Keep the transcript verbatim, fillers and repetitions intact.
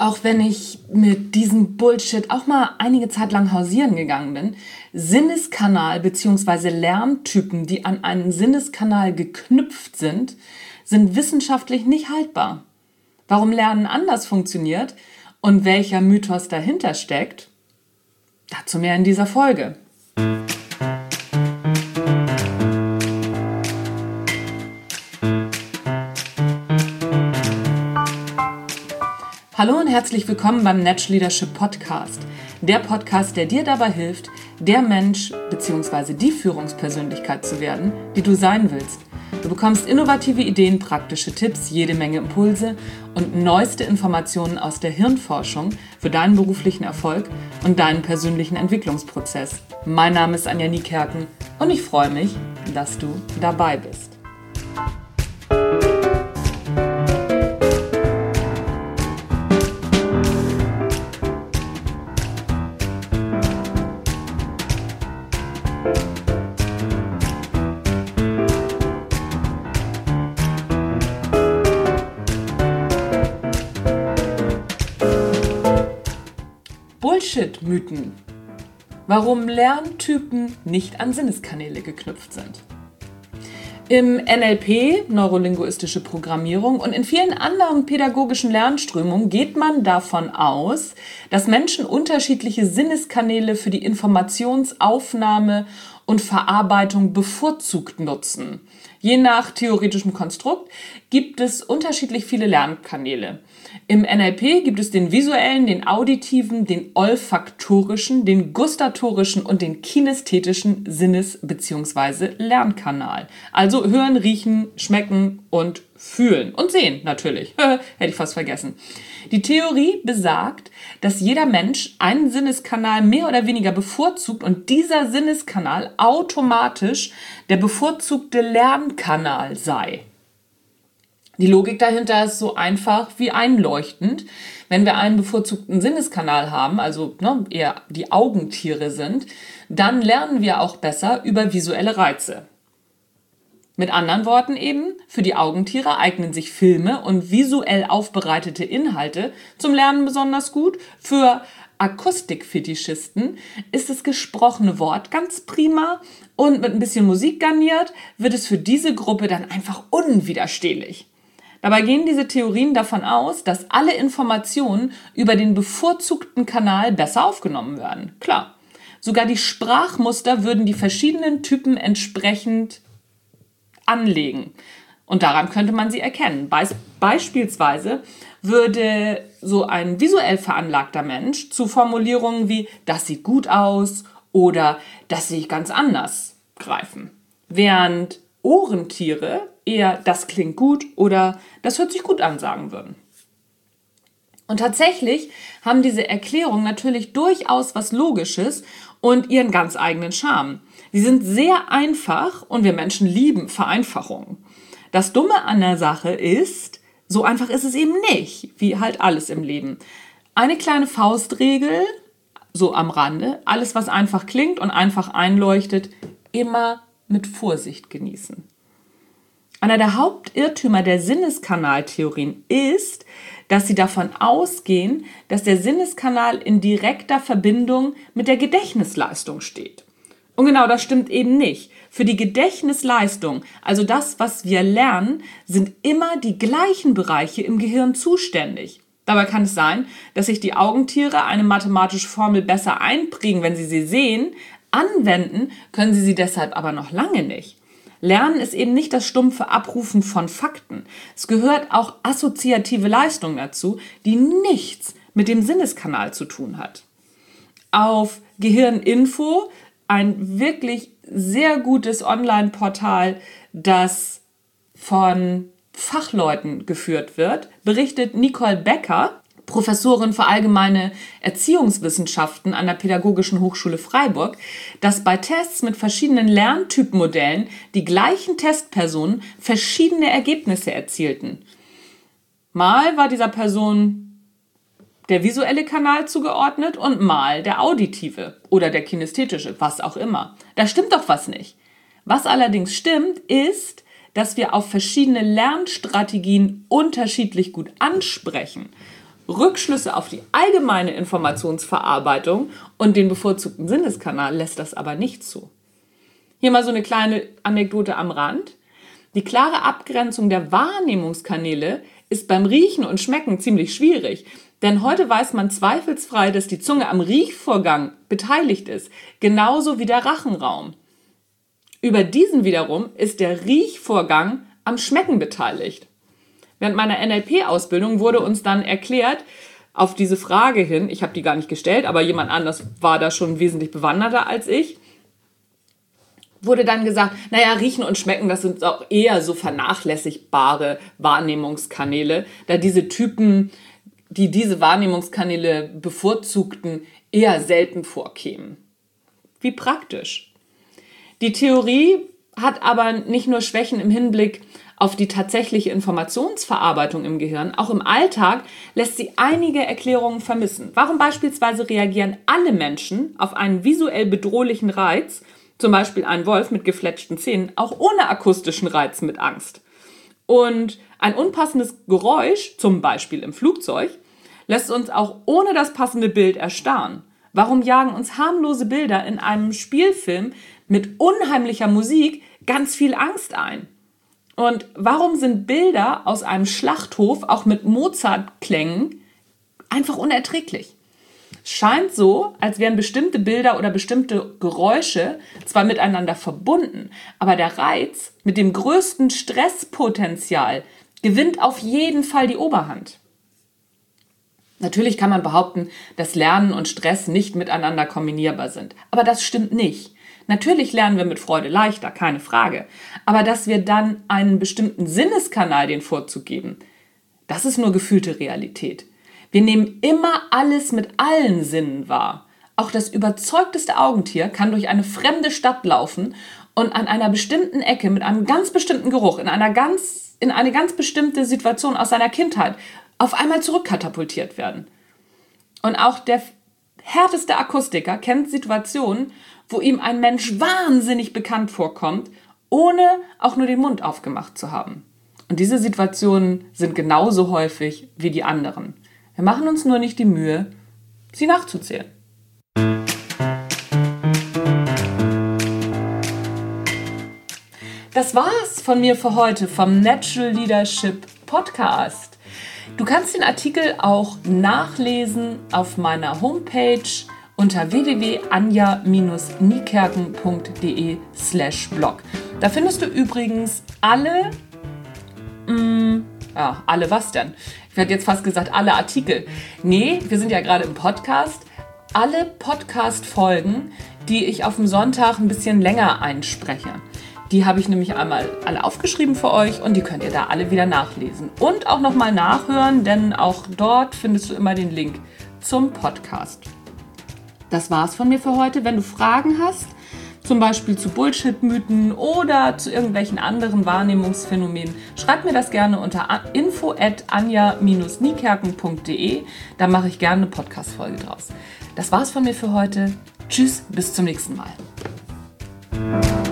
auch wenn ich mit diesem Bullshit auch mal einige Zeit lang hausieren gegangen bin, Sinneskanal bzw. Lerntypen, die an einen Sinneskanal geknüpft sind, sind wissenschaftlich nicht haltbar. Warum Lernen anders funktioniert und welcher Mythos dahinter steckt, dazu mehr in dieser Folge. Hallo und herzlich willkommen beim Natural Leadership Podcast. Der Podcast, der dir dabei hilft, der Mensch bzw. die Führungspersönlichkeit zu werden, die du sein willst. Du bekommst innovative Ideen, praktische Tipps, jede Menge Impulse und neueste Informationen aus der Hirnforschung für deinen beruflichen Erfolg und deinen persönlichen Entwicklungsprozess. Mein Name ist Anja Niekerken und ich freue mich, dass du dabei bist. Bullshit-Mythen. Warum Lerntypen nicht an Sinneskanäle geknüpft sind. Im N L P, neurolinguistische Programmierung, und in vielen anderen pädagogischen Lernströmungen geht man davon aus, dass Menschen unterschiedliche Sinneskanäle für die Informationsaufnahme und Verarbeitung bevorzugt nutzen. Je nach theoretischem Konstrukt gibt es unterschiedlich viele Lernkanäle. Im N L P gibt es den visuellen, den auditiven, den olfaktorischen, den gustatorischen und den kinästhetischen Sinnes- bzw. Lernkanal. Also hören, riechen, schmecken und fühlen und sehen natürlich. Hätte ich fast vergessen. Die Theorie besagt, dass jeder Mensch einen Sinneskanal mehr oder weniger bevorzugt und dieser Sinneskanal automatisch der bevorzugte Lernkanal sei. Die Logik dahinter ist so einfach wie einleuchtend. Wenn wir einen bevorzugten Sinneskanal haben, also ne, eher die Augentiere sind, dann lernen wir auch besser über visuelle Reize. Mit anderen Worten eben, für die Augentiere eignen sich Filme und visuell aufbereitete Inhalte zum Lernen besonders gut. Für Akustikfetischisten ist das gesprochene Wort ganz prima und mit ein bisschen Musik garniert wird es für diese Gruppe dann einfach unwiderstehlich. Dabei gehen diese Theorien davon aus, dass alle Informationen über den bevorzugten Kanal besser aufgenommen werden. Klar, sogar die Sprachmuster würden die verschiedenen Typen entsprechend anlegen. Und daran könnte man sie erkennen. Beis- beispielsweise würde so ein visuell veranlagter Mensch zu Formulierungen wie „das sieht gut aus" oder „das sehe ich ganz anders" greifen. Während Ohrentiere eher „das klingt gut" oder „das hört sich gut an" sagen würden. Und tatsächlich haben diese Erklärungen natürlich durchaus was Logisches und ihren ganz eigenen Charme. Sie sind sehr einfach und wir Menschen lieben Vereinfachungen. Das Dumme an der Sache ist, so einfach ist es eben nicht, wie halt alles im Leben. Eine kleine Faustregel, so am Rande, alles was einfach klingt und einfach einleuchtet, immer mit Vorsicht genießen. Einer der Hauptirrtümer der Sinneskanaltheorien ist, dass sie davon ausgehen, dass der Sinneskanal in direkter Verbindung mit der Gedächtnisleistung steht. Und genau das stimmt eben nicht. Für die Gedächtnisleistung, also das, was wir lernen, sind immer die gleichen Bereiche im Gehirn zuständig. Dabei kann es sein, dass sich die Augentiere eine mathematische Formel besser einprägen, wenn sie sie sehen. Anwenden können sie sie deshalb aber noch lange nicht. Lernen ist eben nicht das stumpfe Abrufen von Fakten. Es gehört auch assoziative Leistung dazu, die nichts mit dem Sinneskanal zu tun hat. Auf Gehirninfo, ein wirklich sehr gutes Online-Portal, das von Fachleuten geführt wird, berichtet Nicole Becker, Professorin für allgemeine Erziehungswissenschaften an der Pädagogischen Hochschule Freiburg, dass bei Tests mit verschiedenen Lerntypmodellen die gleichen Testpersonen verschiedene Ergebnisse erzielten. Mal war dieser Person der visuelle Kanal zugeordnet und mal der auditive oder der kinästhetische, was auch immer. Da stimmt doch was nicht. Was allerdings stimmt, ist, dass wir auf verschiedene Lernstrategien unterschiedlich gut ansprechen. Rückschlüsse auf die allgemeine Informationsverarbeitung und den bevorzugten Sinneskanal lässt das aber nicht zu. Hier mal so eine kleine Anekdote am Rand. Die klare Abgrenzung der Wahrnehmungskanäle ist beim Riechen und Schmecken ziemlich schwierig, denn heute weiß man zweifelsfrei, dass die Zunge am Riechvorgang beteiligt ist, genauso wie der Rachenraum. Über diesen wiederum ist der Riechvorgang am Schmecken beteiligt. Während meiner N L P-Ausbildung wurde uns dann erklärt, auf diese Frage hin, ich habe die gar nicht gestellt, aber jemand anders war da schon wesentlich bewanderter als ich, wurde dann gesagt, naja, Riechen und Schmecken, das sind auch eher so vernachlässigbare Wahrnehmungskanäle, da diese Typen, die diese Wahrnehmungskanäle bevorzugten, eher selten vorkämen. Wie praktisch. Die Theorie hat aber nicht nur Schwächen im Hinblick auf die tatsächliche Informationsverarbeitung im Gehirn, auch im Alltag lässt sie einige Erklärungen vermissen. Warum beispielsweise reagieren alle Menschen auf einen visuell bedrohlichen Reiz, zum Beispiel ein Wolf mit gefletschten Zähnen, auch ohne akustischen Reiz mit Angst? Und ein unpassendes Geräusch, zum Beispiel im Flugzeug, lässt uns auch ohne das passende Bild erstarren. Warum jagen uns harmlose Bilder in einem Spielfilm mit unheimlicher Musik ganz viel Angst ein? Und warum sind Bilder aus einem Schlachthof auch mit Mozart-Klängen einfach unerträglich? Es scheint so, als wären bestimmte Bilder oder bestimmte Geräusche zwar miteinander verbunden, aber der Reiz mit dem größten Stresspotenzial gewinnt auf jeden Fall die Oberhand. Natürlich kann man behaupten, dass Lernen und Stress nicht miteinander kombinierbar sind, aber das stimmt nicht. Natürlich lernen wir mit Freude leichter, keine Frage. Aber dass wir dann einen bestimmten Sinneskanal den Vorzug geben, das ist nur gefühlte Realität. Wir nehmen immer alles mit allen Sinnen wahr. Auch das überzeugteste Augentier kann durch eine fremde Stadt laufen und an einer bestimmten Ecke mit einem ganz bestimmten Geruch in einer ganz, in eine ganz bestimmte Situation aus seiner Kindheit auf einmal zurückkatapultiert werden. Und auch der härteste Akustiker kennt Situationen, wo ihm ein Mensch wahnsinnig bekannt vorkommt, ohne auch nur den Mund aufgemacht zu haben. Und diese Situationen sind genauso häufig wie die anderen. Wir machen uns nur nicht die Mühe, sie nachzuzählen. Das war's von mir für heute vom Natural Leadership Podcast. Du kannst den Artikel auch nachlesen auf meiner Homepage unter w w w punkt anja Bindestrich niekerken punkt de slash blog. Da findest du übrigens alle, mh, ja, alle was denn? Ich hätte jetzt fast gesagt, alle Artikel. Nee, wir sind ja gerade im Podcast. Alle Podcast-Folgen, die ich auf dem Sonntag ein bisschen länger einspreche. Die habe ich nämlich einmal alle aufgeschrieben für euch und die könnt ihr da alle wieder nachlesen. Und auch nochmal nachhören, denn auch dort findest du immer den Link zum Podcast. Das war's von mir für heute. Wenn du Fragen hast, zum Beispiel zu Bullshit-Mythen oder zu irgendwelchen anderen Wahrnehmungsphänomenen, schreib mir das gerne unter info at anja Bindestrich niekerken punkt de. Da mache ich gerne eine Podcast-Folge draus. Das war's von mir für heute. Tschüss, bis zum nächsten Mal.